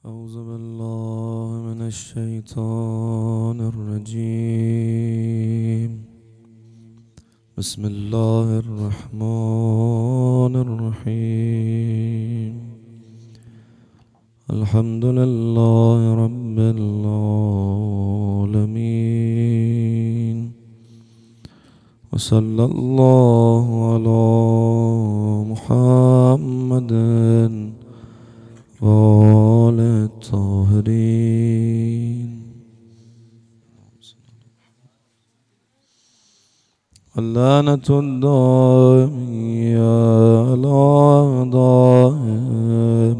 أعوذ بالله من الشيطان الرجيم. بسم الله الرحمن الرحيم. الحمد لله رب العالمين، وصلى الله على محمد وآل الطاهرين. اللعنة الدائمية على أعدائهم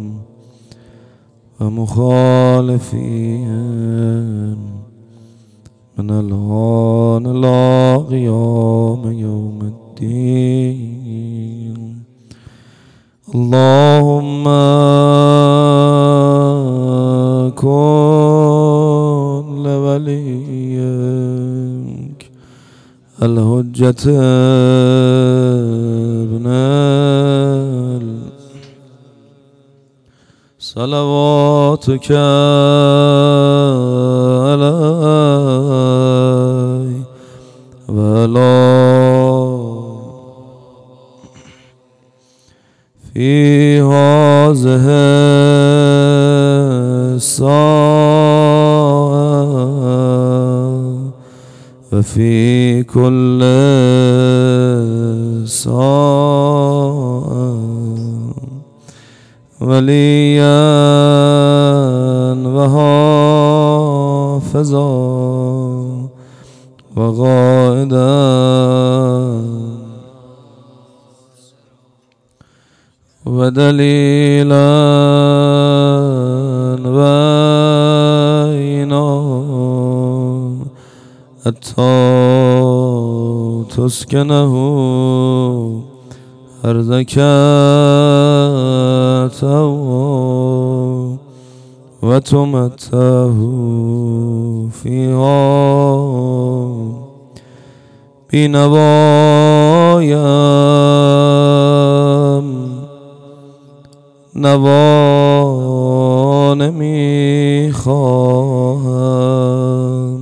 ومخالفين من الآن إلى قيام يوم الدين. اللهم كن لوليك الحجة ابن صلواتك عليه وعلى في هذه الساعة وفي كل ساعة وليا وحافظا وقائدا ودليلا وعينا حتى تسكنه أرضك وتمتعه فيها بنوايا نمیخواهم،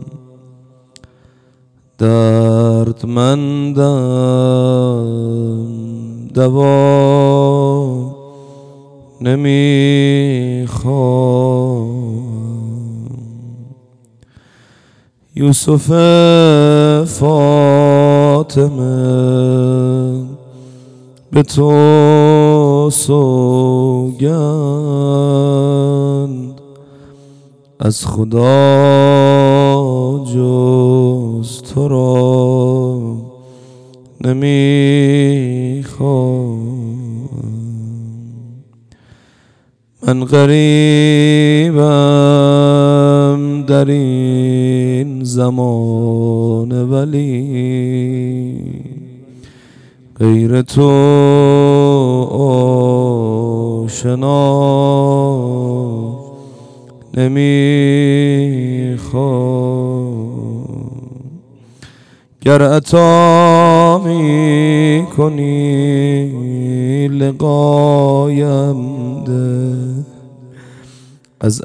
دردمندم دوا نمیخواهم. یوسف فاطمه به تو سوگند، از خدا جز تو را نمیخوام. من غریبم در این زمان، ولی غیر تو آشنا نمیخوام. گر عطا می کنی لقایم ده، از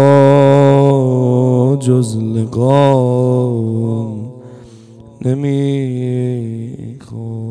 عطا جز لقام نمیخوام.